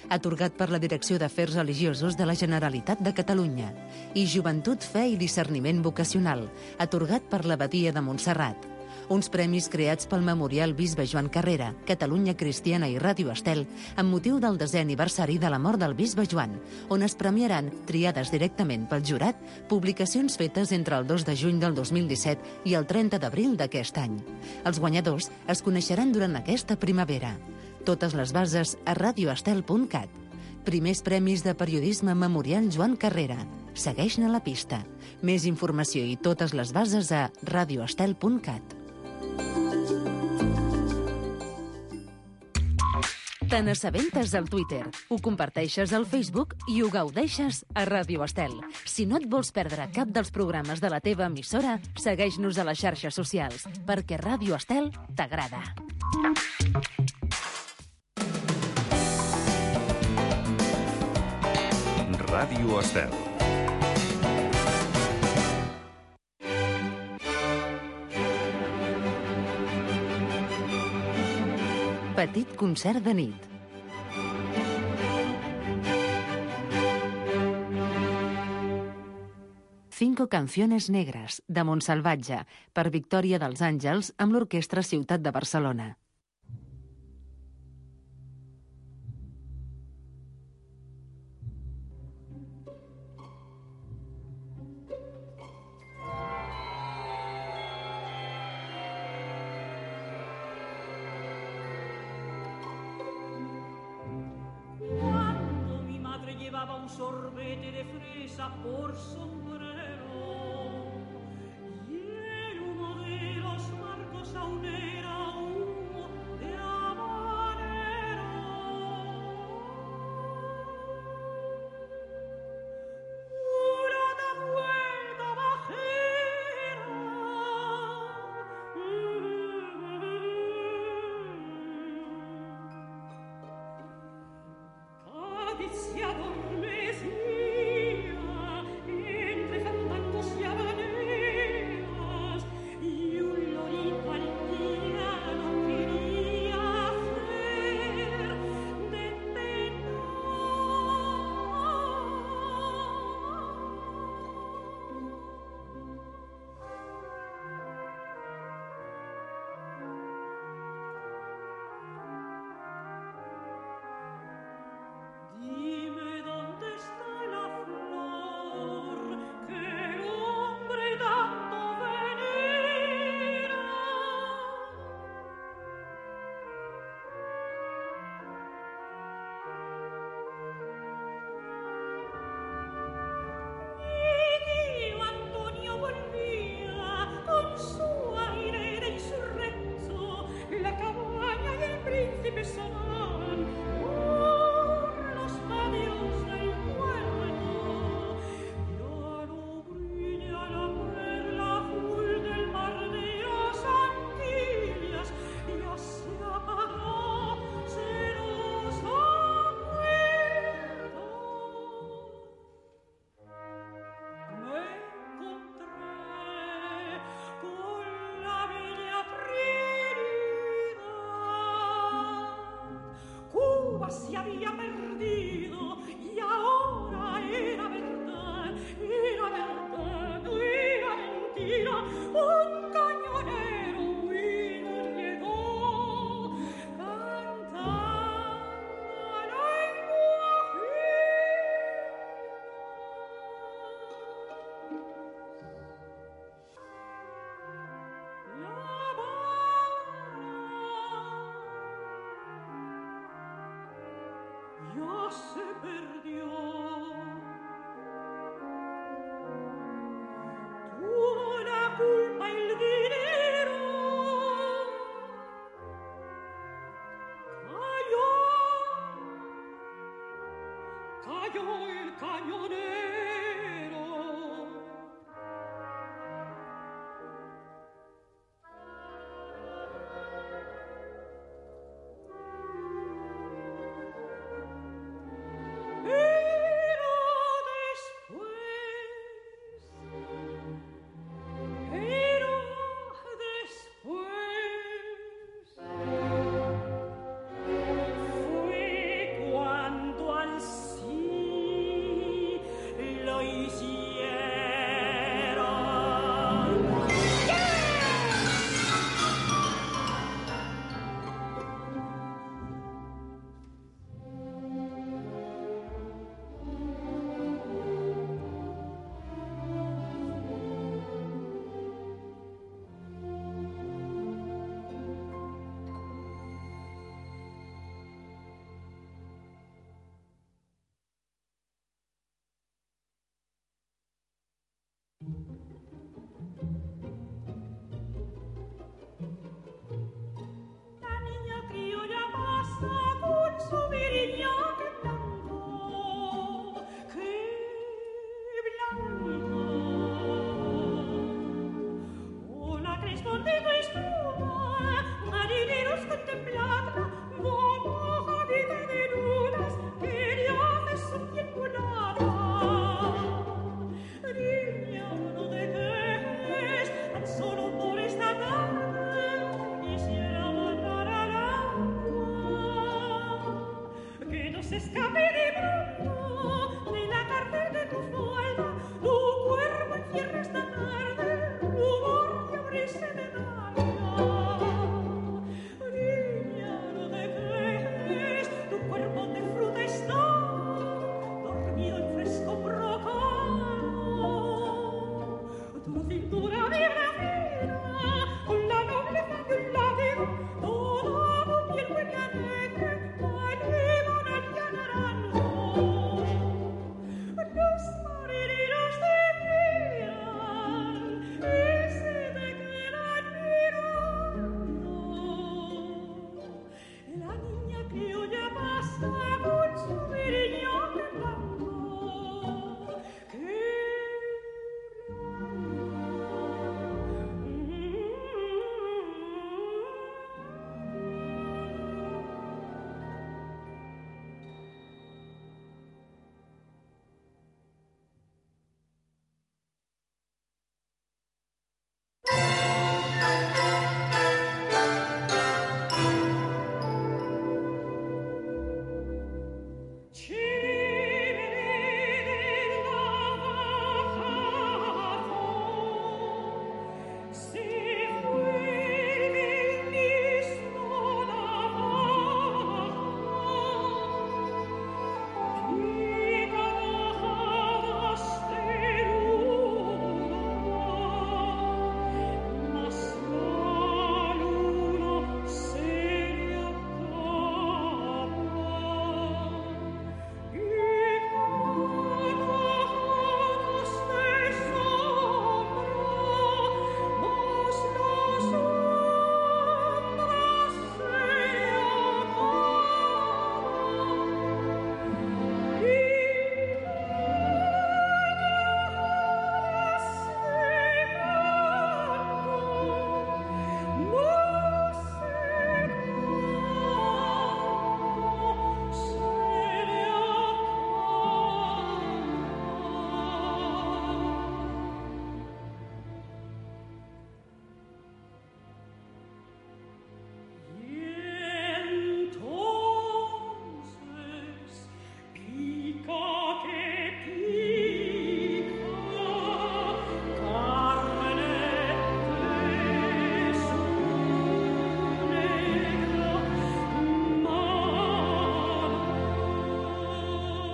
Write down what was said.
atorgat per la Direcció d'Afers Religiosos de la Generalitat de Catalunya, i Joventut, Fe i Discerniment Vocacional, atorgat per l'Abadia de Montserrat. Uns premis creats pel Memorial Bisbe Joan Carrera, Catalunya Cristiana i Ràdio Estel, amb motiu del 10è aniversari de la mort del Bisbe Joan, on es premiaran, triades directament pel jurat, publicacions fetes entre el 2 de juny del 2017 i el 30 d'abril d'aquest any. Els guanyadors es coneixeran durant aquesta primavera. Totes les bases a radioestel.cat. Primers premis de periodisme Memorial Joan Carrera. Segueix-ne la pista. Més informació i totes les bases a radioestel.cat. Te n'assabentes al Twitter, ho comparteixes al Facebook i ho gaudeixes a Ràdio Estel. Si no et vols perdre cap dels programes de la teva emissora, segueix-nos a les xarxes socials, perquè Ràdio Estel t'agrada. Ràdio Estel. Petit concert de nit. Cinco canciones negras, de Montsalvatge, per Victòria dels Àngels, amb l'Orquestra Ciutat de Barcelona. Sorbete de fresa por sombrero y en uno de los marcos aún era humo de habanero. Una vuelta bajera codiciado entre fandangos y habaneras y un lorito haitiano quería hacer de tenor. Dime dónde está la flor que el hombre tanto venera. Y tío Antonio volvía con su aire de insurrecto, la cabaña y el príncipe sonaban por los patios del pueblo. Ya no brilla la perla azul del mar de las Antillas, ya se apagó, se nos ha muerto. Me encontré con la bella Trinidad. Cuba se había perdido y ahora era verdad, era mentira. Un cañonero vino y llegó cantando la ya se perdió. Tuvo la culpa el dinero. Cayó el cañonero. Pero después fue cuando se scapi di brutto